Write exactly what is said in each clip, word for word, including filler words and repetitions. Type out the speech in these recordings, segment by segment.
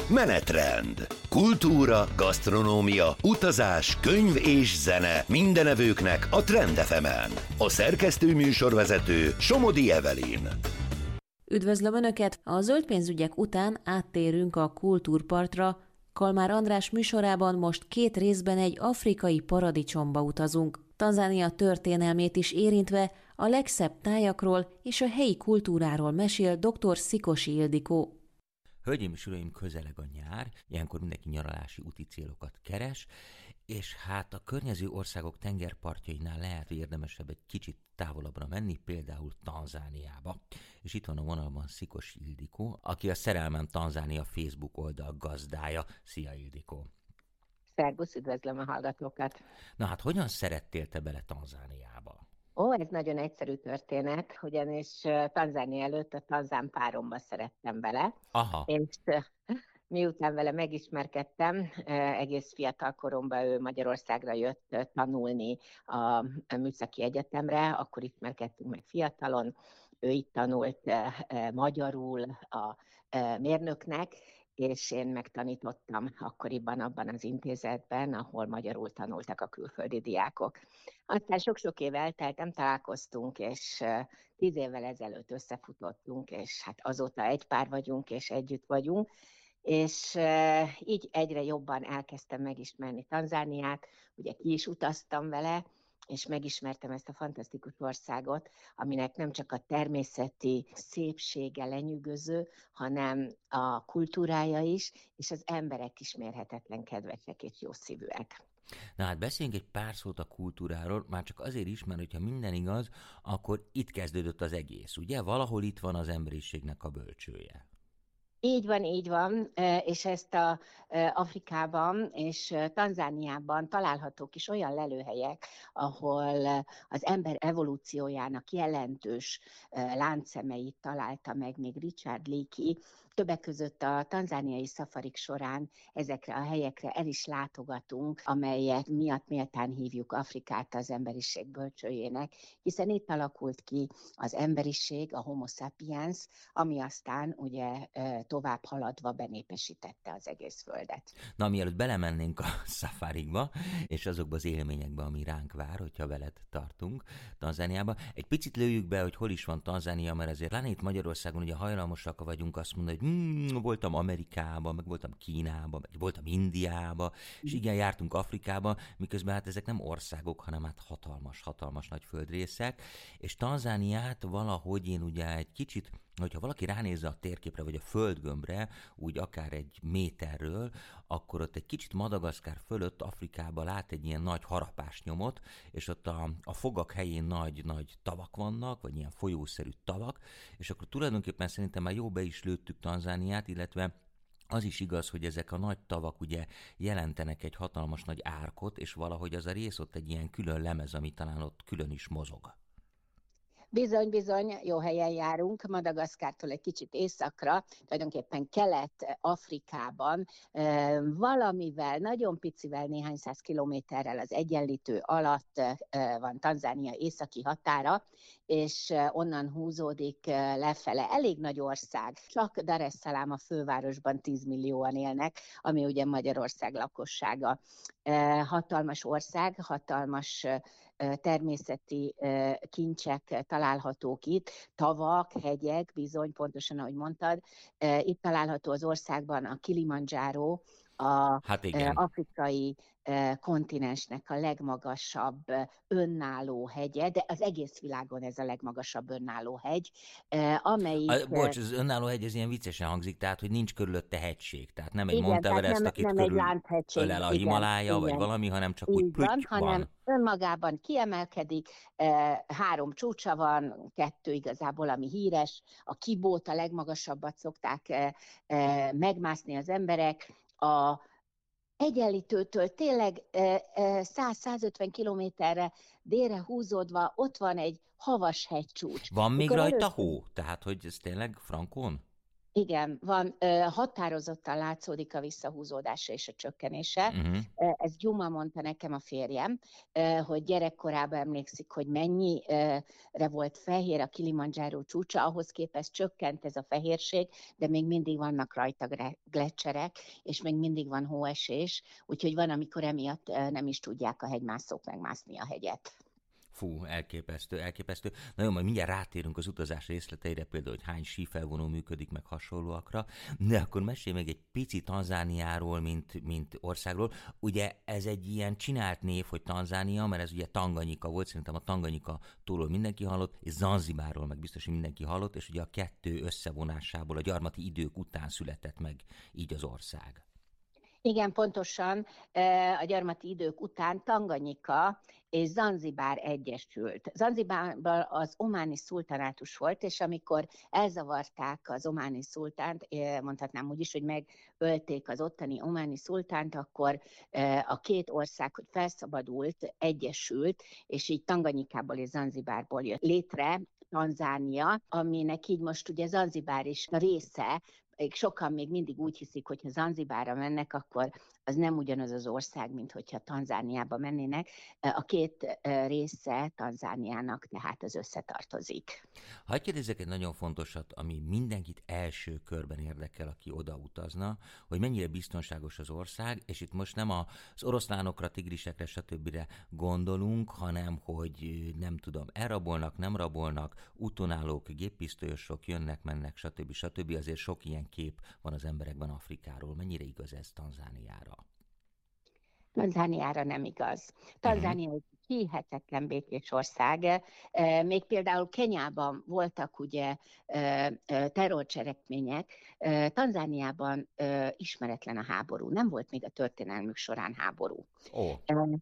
Menetrend. Kultúra, gasztronómia, utazás, könyv és zene mindenevőknek a Trend ef emen. A szerkesztő műsorvezető Somodi Evelyn. Üdvözlöm Önöket! A zöld pénzügyek után áttérünk a kultúrpartra. Kalmár András műsorában most két részben egy afrikai paradicsomba utazunk. Tanzánia történelmét is érintve a legszebb tájakról és a helyi kultúráról mesél dr. Szikosi Ildikó. Hölgyeim és uraim, közeleg a nyár, ilyenkor mindenki nyaralási úti célokat keres, és hát a környező országok tengerpartjainál lehet, hogy érdemesebb egy kicsit távolabbra menni, például Tanzániába. És itt van a vonalban Szikosi Ildikó, aki a Szerelmem Tanzánia Facebook oldal gazdája. Szia, Ildikó! Szerbusz, üdvözlöm a hallgatókat! Na hát, hogyan szerettél te bele Tanzániába? Ó, ez nagyon egyszerű történet, ugyanis Tanzánia előtt a tanzán páromba szerettem bele. Aha. És miután vele megismerkedtem, egész fiatal koromban ő Magyarországra jött tanulni a Műszaki Egyetemre, akkor ismerkedtünk meg fiatalon, ő itt tanult magyarul a mérnöknek, és én megtanítottam akkoriban abban az intézetben, ahol magyarul tanultak a külföldi diákok. Aztán sok-sok év eltelt, nem találkoztunk, és tíz évvel ezelőtt összefutottunk, és hát azóta egy pár vagyunk, és együtt vagyunk, és így egyre jobban elkezdtem megismerni Tanzániát, ugye ki is utaztam vele, és megismertem ezt a fantasztikus országot, aminek nem csak a természeti szépsége lenyűgöző, hanem a kultúrája is, és az emberek is mérhetetlen kedvesek és jószívűek. Na hát beszéljünk egy pár szót a kultúráról, már csak azért is, mert hogyha minden igaz, akkor itt kezdődött az egész, ugye? Valahol itt van az emberiségnek a bölcsője. Így van, így van, és ezt a Afrikában és Tanzániában találhatók is olyan lelőhelyek, ahol az ember evolúciójának jelentős láncszemeit találta meg még Richard Leakey. Többek között a tanzániai szafarik során ezekre a helyekre el is látogatunk, amelyek miatt méltán hívjuk Afrikát az emberiség bölcsőjének, hiszen itt alakult ki az emberiség, a Homo sapiens, ami aztán ugye tovább haladva benépesítette az egész földet. Na, mielőtt belemennénk a szafarikba, és azokba az élményekbe, ami ránk vár, hogyha veled tartunk Tanzániába, egy picit lőjük be, hogy hol is van Tanzánia, mert azért láni itt Magyarországon ugye hajlamosak vagyunk azt mondani, hogy hmm, voltam Amerikában, meg voltam Kínában, meg voltam Indiában, és igen, jártunk Afrikába, miközben hát ezek nem országok, hanem hát hatalmas, hatalmas nagy földrészek, és Tanzániát valahogy én ugye egy kicsit, hogyha valaki ránézze a térképre, vagy a földgömbre, úgy akár egy méterről, akkor ott egy kicsit Madagaszkár fölött Afrikában lát egy ilyen nagy harapásnyomot, és ott a, a fogak helyén nagy-nagy tavak vannak, vagy ilyen folyószerű tavak, és akkor tulajdonképpen szerintem már jó be is lőttük Tanzániát, illetve az is igaz, hogy ezek a nagy tavak ugye jelentenek egy hatalmas nagy árkot, és valahogy az a rész ott egy ilyen külön lemez, ami talán ott külön is mozog. Bizony, bizony, jó helyen járunk, Madagaszkártól egy kicsit északra, tulajdonképpen Kelet-Afrikában, valamivel, nagyon picivel, néhány száz kilométerrel az egyenlítő alatt van Tanzánia északi határa, és onnan húzódik lefele. Elég nagy ország, csak Dar es Salaam a fővárosban tíz millióan élnek, ami ugye Magyarország lakossága. Hatalmas ország, hatalmas természeti kincsek találhatók itt, tavak, hegyek, bizony, pontosan ahogy mondtad. Itt található az országban a Kilimanjaro, a hát afrikai kontinensnek a legmagasabb önálló hegye, de az egész világon ez a legmagasabb önálló hegy, amelyik... A, bocs, az önálló hegy, ez ilyen viccesen hangzik, tehát, hogy nincs körülötte hegység, tehát nem egy igen, Monteverest, akit nem körül ölel a Himalája, vagy valami, hanem csak úgy pütty van, hanem önmagában kiemelkedik, három csúcsa van, kettő igazából, ami híres, a Kibót, a legmagasabbat szokták megmászni az emberek, a Egyenlítőtől tényleg száz-százötven kilométerre délre húzódva ott van egy havas hegycsúcs. Van még Mikor rajta először... hó? Tehát, hogy ez tényleg frankon? Igen, van, határozottan látszódik a visszahúzódása és a csökkenése. Uh-huh. Ez Gyuma mondta nekem, a férjem, hogy gyerekkorában emlékszik, hogy mennyire volt fehér a Kilimandzsáró csúcsa, ahhoz képest csökkent ez a fehérség, de még mindig vannak rajta gleccserek, és még mindig van hóesés, úgyhogy van, amikor emiatt nem is tudják a hegymászók megmászni a hegyet. Fú, elképesztő, elképesztő. Na jó, majd mindjárt rátérünk az utazás részleteire, például, hogy hány sífelvonó működik, meg hasonlóakra, de akkor mesélj meg egy picit Tanzániáról, mint, mint országról. Ugye ez egy ilyen csinált név, hogy Tanzánia, mert ez ugye Tanganyika volt, szerintem a Tanganyika túlról mindenki hallott, és Zanzibárról meg biztos, hogy mindenki hallott, és ugye a kettő összevonásából a gyarmati idők után született meg így az ország. Igen, pontosan a gyarmati idők után Tanganyika és Zanzibár egyesült. Zanzibárban az ománi szultanátus volt, és amikor elzavarták az ománi szultánt, mondhatnám úgy is, hogy megölték az ottani ománi szultánt, akkor a két ország, hogy felszabadult, egyesült, és így Tanganyikából és Zanzibárból jött létre Tanzánia, aminek így most ugye Zanzibár is része. Sokan még mindig úgy hiszik, hogy ha Zanzibárra mennek, akkor az nem ugyanaz az ország, mint hogyha Tanzániába mennének. A két része Tanzániának tehát az összetartozik. Hadd kérdezzek egy nagyon fontosat, ami mindenkit első körben érdekel, aki oda utazna, hogy mennyire biztonságos az ország, és itt most nem az oroszlánokra, tigrisekre, stb. Gondolunk, hanem hogy nem tudom, elrabolnak, nem rabolnak, útonállók, géppisztolyosok jönnek, mennek, stb. stb. Azért sok ilyen kép van az emberekben Afrikáról. Mennyire igaz ez Tanzániára? Tanzániára nem igaz. Tanzánia egy hihetetlen békés ország. Még például Kenyában voltak ugye terrorcselekmények. Tanzániában ismeretlen a háború. Nem volt még a történelmük során háború. Oh.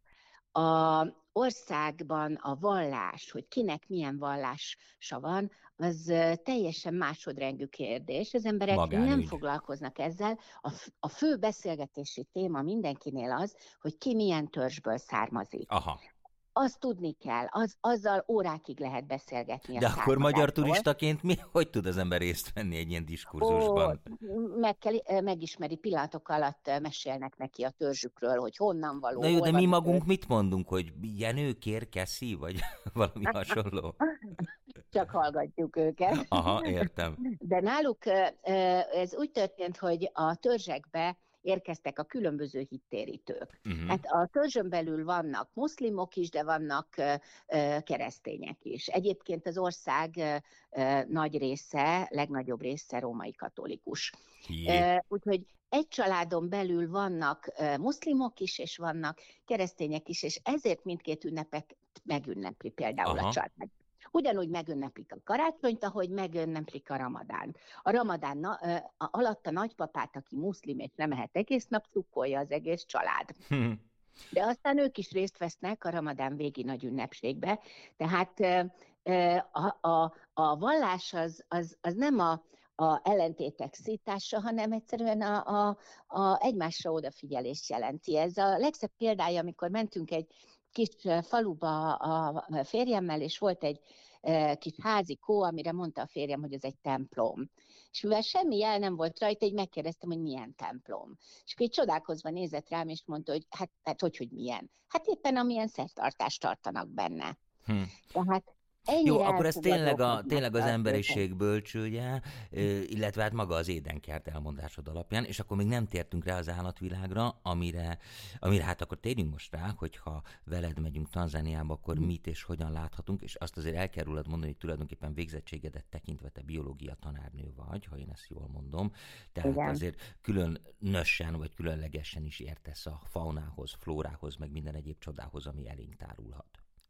A országban a vallás, hogy kinek milyen vallása van, az teljesen másodrendű kérdés. Az emberek Magánügy. nem foglalkoznak ezzel. A, f- a fő beszélgetési téma mindenkinél az, hogy ki milyen törzsből származik. Aha. Azt tudni kell, az, azzal órákig lehet beszélgetni. De akkor magyar turistaként mi, hogy tud az ember részt venni egy ilyen diskurzusban? Ó, meg kell, megismeri, pillanatok alatt mesélnek neki a törzsükről, hogy honnan való. Na jó, de mi magunk ő... mit mondunk, hogy Jenő, kér, Keszi, vagy valami hasonló? Csak hallgatjuk őket. Aha, értem. De náluk ez úgy történt, hogy a törzsekbe érkeztek a különböző hittérítők. Uh-huh. Hát a törzsön belül vannak muszlimok is, de vannak uh, keresztények is. Egyébként az ország uh, nagy része, legnagyobb része római katolikus. Uh, úgyhogy egy családon belül vannak uh, muszlimok is, és vannak keresztények is, és ezért mindkét ünnepek megünnepli például Aha. a család. Ugyanúgy megünneplik a karácsonyt, ahogy megünneplik a ramadánt. A ramadán na, uh, alatt a nagypapát, aki muszlim és nem ehet egész nap, cukkolja az egész család. Hmm. De aztán ők is részt vesznek a ramadán végi nagy ünnepségbe. Tehát uh, uh, a, a, a vallás az, az, az nem a, a ellentétek szítása, hanem egyszerűen a, a, a egymásra odafigyelést jelenti. Ez a legszebb példája, amikor mentünk egy kis faluba a férjemmel, és volt egy kis házikó, amire mondta a férjem, hogy ez egy templom. És mivel semmi jel nem volt rajta, így megkérdeztem, hogy milyen templom. És akkor így csodálkozva nézett rám, és mondta, hogy hát, hát hogy, hogy milyen. Hát éppen amilyen szertartást tartanak benne. Hm. Tehát Jó, akkor ez tényleg, a, tényleg az emberiség bölcsője, illetve hát maga az édenkert elmondásod alapján, és akkor még nem tértünk rá az állatvilágra, amire, amire hát akkor térjünk most rá, hogyha veled megyünk Tanzániába, akkor mit és hogyan láthatunk, és azt azért el kell rólad mondani, hogy tulajdonképpen végzettségedet tekintve te biológia tanárnő vagy, ha én ezt jól mondom, tehát Igen. azért különösen vagy különlegesen is értesz a faunához, flórához, meg minden egyéb csodához, ami elénk tárulhat.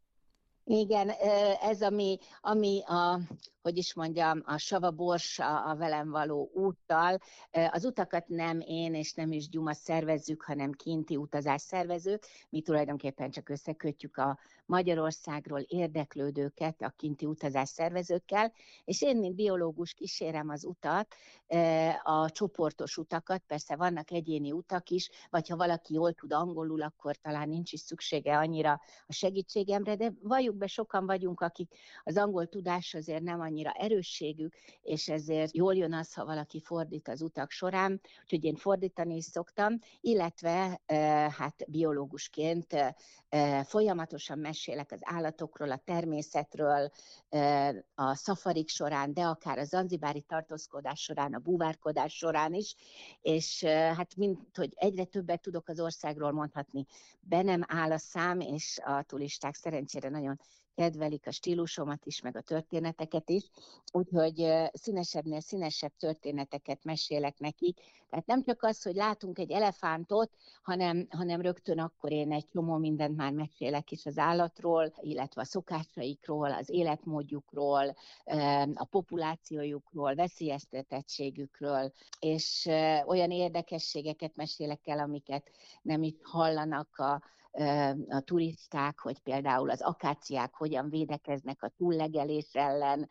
Igen, ez ami, ami a, hogy is mondjam, a Sava-Bors, a, a velem való úttal. Az utakat nem én és nem is Gyuma szervezzük, hanem kinti utazásszervezők. Mi tulajdonképpen csak összekötjük a Magyarországról érdeklődőket a kinti utazásszervezőkkel, és én, mint biológus kísérem az utat, a csoportos utakat, persze vannak egyéni utak is, vagy ha valaki jól tud angolul, akkor talán nincs is szüksége annyira a segítségemre, de valljuk közösségben sokan vagyunk, akik az angol tudás azért nem annyira erősségük, és ezért jól jön az, ha valaki fordít az utak során, úgyhogy én fordítani is szoktam, illetve hát biológusként folyamatosan mesélek az állatokról, a természetről, a szafarik során, de akár a zanzibári tartózkodás során, a búvárkodás során is, és hát mint, hogy egyre többet tudok az országról mondhatni, be nem áll a szám, és a turisták szerencsére nagyon kedvelik a stílusomat is, meg a történeteket is, úgyhogy színesebbnél színesebb történeteket mesélek nekik. Tehát nem csak az, hogy látunk egy elefántot, hanem, hanem rögtön akkor én egy csomó mindent már mesélek is az állatról, illetve a szokásaikról, az életmódjukról, a populációjukról, veszélyeztetettségükről, és olyan érdekességeket mesélek el, amiket nem is hallanak a a turisták, hogy például az akáciák hogyan védekeznek a túllegelés ellen,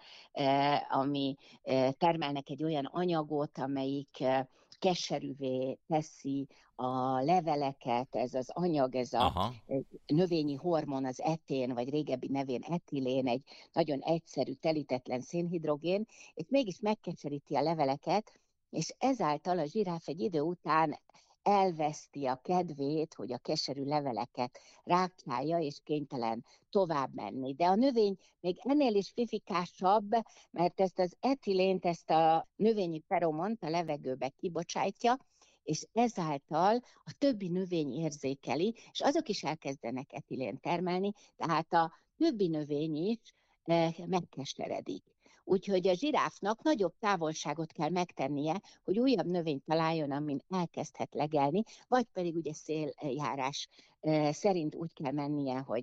ami termelnek egy olyan anyagot, amelyik keserűvé teszi a leveleket, ez az anyag, ez a Aha. növényi hormon, az etén, vagy régebbi nevén etilén, egy nagyon egyszerű, telítetlen szénhidrogén, és mégis megkeseríti a leveleket, és ezáltal a zsiráf egy idő után elveszti a kedvét, hogy a keserű leveleket rákcsálja, és kénytelen tovább menni. De a növény még ennél is fifikásabb, mert ezt az etilént, ezt a növényi feromont a levegőbe kibocsátja, és ezáltal a többi növény érzékeli, és azok is elkezdenek etilént termelni, tehát a többi növény is megkeseredik. Úgyhogy a zsiráfnak nagyobb távolságot kell megtennie, hogy újabb növényt találjon, amin elkezdhet legelni, vagy pedig ugye széljárás szerint úgy kell mennie, hogy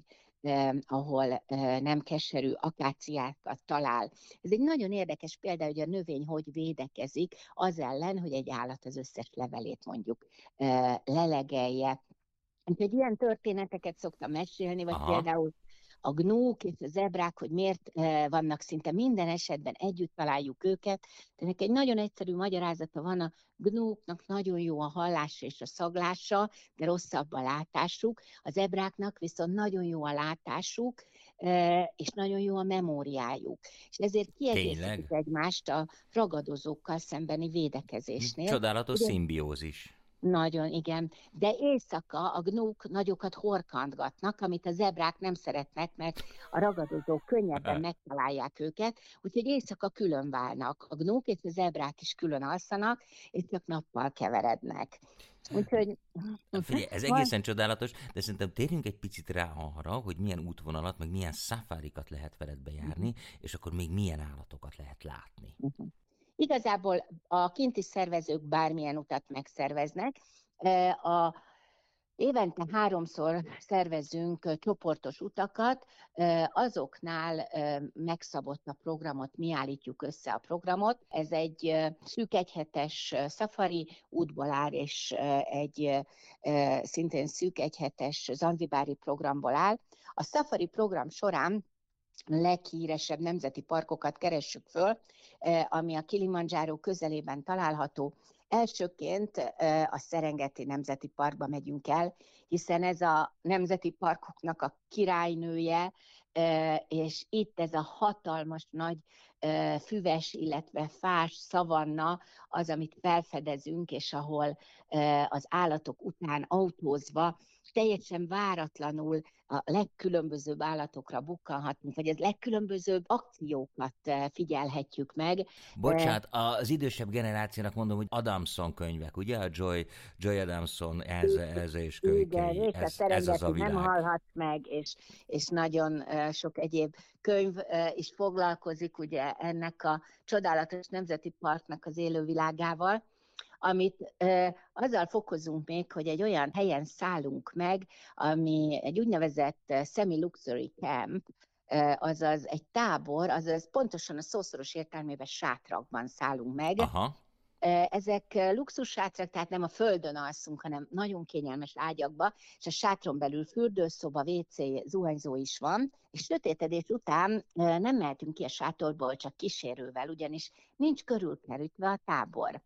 ahol nem keserű akáciákat talál. Ez egy nagyon érdekes példa, hogy a növény hogy védekezik az ellen, hogy egy állat az összes levelét mondjuk lelegelje. Úgyhogy ilyen történeteket szoktam mesélni, vagy Aha. például a gnók és a zebrák, hogy miért vannak szinte minden esetben együtt találjuk őket. Tehát egy nagyon egyszerű magyarázata van, a gnóknak nagyon jó a hallása és a szaglása, de rosszabb a látásuk. A zebráknak viszont nagyon jó a látásuk, és nagyon jó a memóriájuk. És ezért kiegészítik egymást a ragadozókkal szembeni védekezésnél. Csodálatos Ugye, szimbiózis. Nagyon, igen. De éjszaka a gnók nagyokat horkantgatnak, amit a zebrák nem szeretnek, mert a ragadozók könnyebben megtalálják őket, úgyhogy éjszaka külön válnak. A gnók és a zebrák is külön alszanak, és csak nappal keverednek. Úgyhogy... Figyelj, ez egészen csodálatos, de szerintem térjünk egy picit rá arra, hogy milyen útvonalat, meg milyen szafárikat lehet veled bejárni, uh-huh. és akkor még milyen állatokat lehet látni. Uh-huh. Igazából a kinti szervezők bármilyen utat megszerveznek. A évente háromszor szervezünk csoportos utakat, azoknál megszabott a programot, mi állítjuk össze a programot. Ez egy szűk egyhetes szafari útból áll, és egy szintén szűk egyhetes zanzibári programból áll. A szafari program során leghíresebb nemzeti parkokat keressük föl, ami a Kilimanjaro közelében található. Elsőként a Serengeti Nemzeti Parkba megyünk el, hiszen ez a nemzeti parkoknak a királynője, és itt ez a hatalmas nagy füves, illetve fás szavanna az, amit felfedezünk, és ahol az állatok után autózva teljesen váratlanul a legkülönbözőbb állatokra bukkanhatunk, vagy az legkülönbözőbb akciókat figyelhetjük meg. Bocsát, az idősebb generációnak mondom, hogy Adamson könyvek, ugye? A Joy, Joy Adamson, ez, ez és kölykei. Igen, ez, ez az a világ. Nem hallhatsz meg, és, és nagyon sok egyéb könyv is foglalkozik ugye ennek a csodálatos nemzeti parknak az élővilágával, amit e, azzal fokozunk még, hogy egy olyan helyen szállunk meg, ami egy úgynevezett semi-luxury camp, e, azaz egy tábor, azaz pontosan a szószoros értelmében sátrakban szállunk meg. Aha. E, ezek luxussátrak, tehát nem a földön alszunk, hanem nagyon kényelmes ágyakba, és a sátron belül fürdőszoba, vé cé, zuhanyzó is van, és sötétedés után e, nem mehetünk ki a sátorból csak kísérővel, ugyanis nincs körülkerítve a tábor.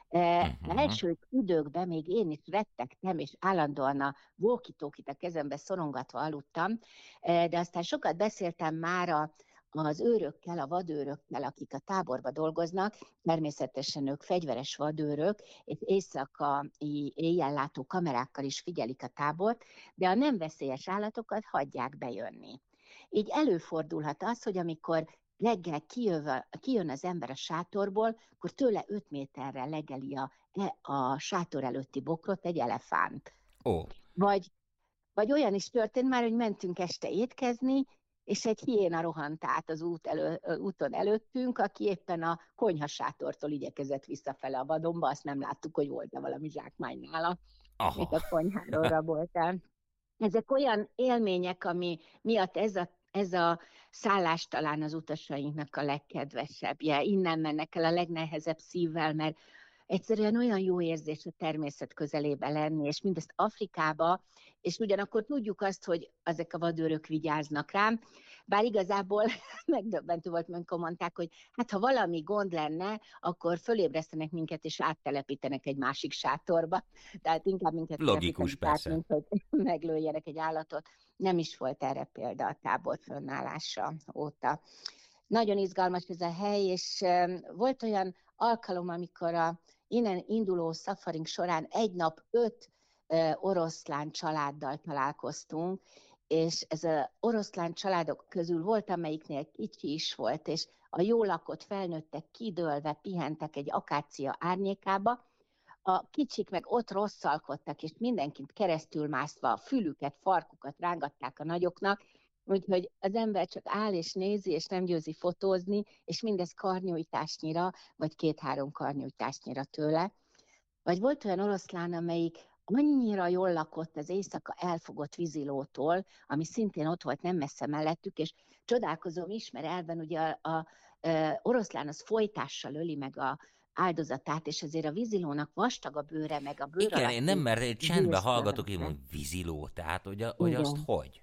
Uh-huh. Első időkben még én is rettegtem, és állandóan a walkie-talkie-t a kezembe szorongatva aludtam, de aztán sokat beszéltem már a az őrökkel, a vadőrökkel, akik a táborba dolgoznak, természetesen ők fegyveres vadőrök, és éjszakai éjjellátó kamerákkal is figyelik a tábort, de a nem veszélyes állatokat hagyják bejönni. Így előfordulhat az, hogy amikor reggel kijön, kijön az ember a sátorból, akkor tőle öt méterre legeli a, a sátor előtti bokrot egy elefánt. Oh. Vagy, vagy olyan is történt már, hogy mentünk este étkezni, és egy hiéna rohant át az út elő, úton előttünk, aki éppen a konyhasátortól igyekezett visszafele a vadonba, azt nem láttuk, hogy volt-e valami zsákmány nála, még a konyháról raboltál. Ezek olyan élmények, ami miatt ez a, ez a szállás talán az utasainknak a legkedvesebbje. Innen mennek el a legnehezebb szívvel, mert egyszerűen olyan jó érzés a természet közelébe lenni, és mindezt Afrikába, és ugyanakkor tudjuk azt, hogy ezek a vadőrök vigyáznak rám, bár igazából megdöbbentő volt, amikor mondták, hogy hát ha valami gond lenne, akkor fölébresztenek minket, és áttelepítenek egy másik sátorba. Tehát inkább minket logikus, persze, mint hogy meglőjenek egy állatot. Nem is volt erre példa a tábor fönnállása óta. Nagyon izgalmas ez a hely, és volt olyan alkalom, amikor a innen induló szafarink során egy nap öt uh, oroszlán családdal találkoztunk, és ez az oroszlán családok közül volt, amelyiknél kicsi is volt, és a jól lakott felnőttek kidőlve pihentek egy akácia árnyékába, a kicsik meg ott rosszalkodtak, és mindenkit keresztül mászva a fülüket, farkukat rángatták a nagyoknak, úgyhogy az ember csak áll és nézi, és nem győzi fotózni, és mindez karnyújtásnyira, vagy két-három karnyújtásnyira tőle. Vagy volt olyan oroszlán, amelyik annyira jól lakott az éjszaka elfogott vízilótól, ami szintén ott volt nem messze mellettük, és csodálkozom is, mert elben ugye a, a, a oroszlán az folytással öli meg a áldozatát, és azért a vízilónak vastag a bőre, meg a bőr. Igen, én nem, mert én csendbe hallgatok, én mondom, víziló, tehát hogy, a, hogy azt hogy?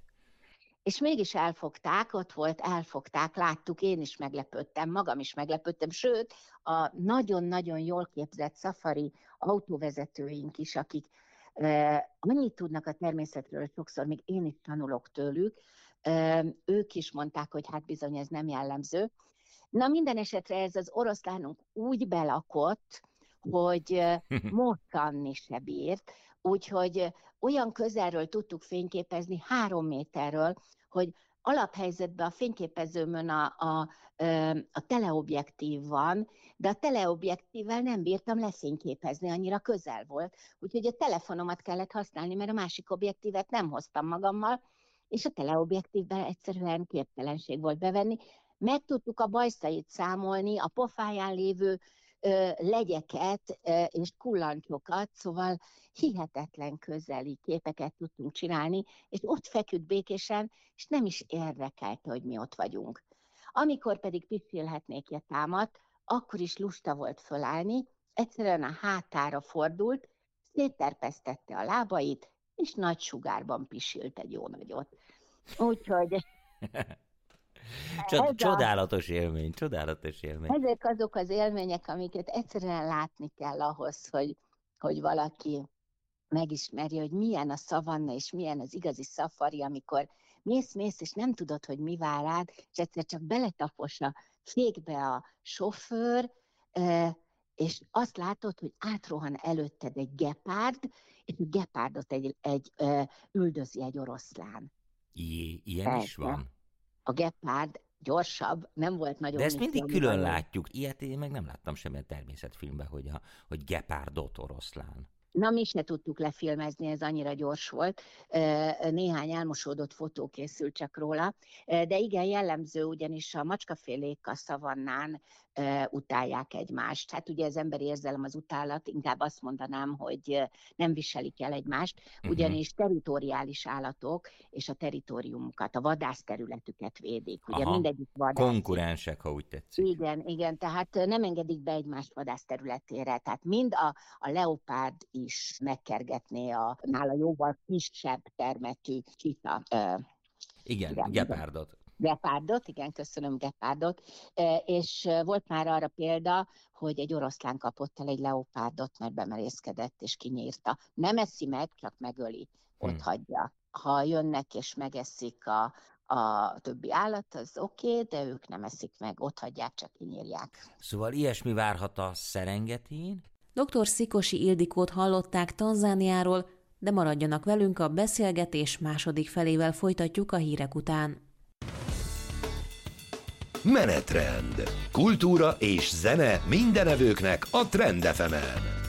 És mégis elfogták, ott volt, elfogták, láttuk, én is meglepődtem, magam is meglepődtem, sőt, a nagyon-nagyon jól képzett szafari autóvezetőink is, akik eh, annyit tudnak a természetről, sokszor még én is tanulok tőlük, eh, ők is mondták, hogy hát bizony ez nem jellemző. Na minden esetre ez az oroszlánunk úgy belakott, hogy moccanni se bírt, úgyhogy olyan közelről tudtuk fényképezni, három méterről, hogy alaphelyzetben a fényképezőmön a, a, a teleobjektív van, de a teleobjektívvel nem bírtam lefényképezni, annyira közel volt. Úgyhogy a telefonomat kellett használni, mert a másik objektívet nem hoztam magammal, és a teleobjektívben egyszerűen képtelenség volt bevenni. Meg tudtuk a bajszait számolni, a pofáján lévő ö, legyeket ö, és kullancsokat, szóval hihetetlen közeli képeket tudtunk csinálni, és ott feküdt békésen, és nem is érdekelte, hogy mi ott vagyunk. Amikor pedig pisilhetnék támadt, akkor is lusta volt fölállni, egyszerűen a hátára fordult, szétterpesztette a lábait, és nagy sugárban pisilt egy jó nagyot. Úgyhogy... Csod, csodálatos élmény, csodálatos élmény. Ezek azok az élmények, amiket egyszerűen látni kell ahhoz, hogy, hogy valaki megismerje, hogy milyen a szavanna, és milyen az igazi szafari, amikor mész-mész, és nem tudod, hogy mi vár rád, és egyszer csak beletapos a fékbe a sofőr, és azt látod, hogy átrohan előtted egy gepárd, és a gepárdot egy, egy, üldözi egy oroszlán. I, ilyen Persze. is van. A gepárd gyorsabb, nem volt nagyon... De ezt mindig külön nagyon... látjuk. Ilyet én meg nem láttam semmilyen természetfilmben, hogy, a, hogy gepárdot oroszlán. Na, mi se tudtuk lefilmezni, ez annyira gyors volt. Néhány elmosódott fotó készült csak róla. De igen, jellemző, ugyanis a macskafélék a szavannán utálják egymást. Hát ugye az emberi érzelem az utálat, inkább azt mondanám, hogy nem viselik el egymást, ugyanis territoriális állatok, és a territóriumukat, a vadászterületüket védik. Ugye mindegyik vadász. Konkurensek, ha úgy tetszik. Igen, igen, tehát nem engedik be egymást vadászterületére. Tehát mind a, a leopárd is megkergetné a nála jóval kisebb termetű csita. Igen, igen, gepárdot. Gepárdot, igen, köszönöm, gepárdot. És volt már arra példa, hogy egy oroszlán kapott el egy leopárdot, mert bemerészkedett és kinyírta. Nem eszi meg, csak megöli, ott hmm. hagyja. Ha jönnek és megeszik a, a többi állat, az oké, okay, de ők nem eszik meg, ott hagyják, csak kinyírják. Szóval ilyesmi várhat a Szerengetén? doktor Szikosi Ildikót hallották Tanzániáról, de maradjanak velünk, a beszélgetés második felével folytatjuk a hírek után. Menetrend. Kultúra és zene mindenevőknek a Trend ef emen.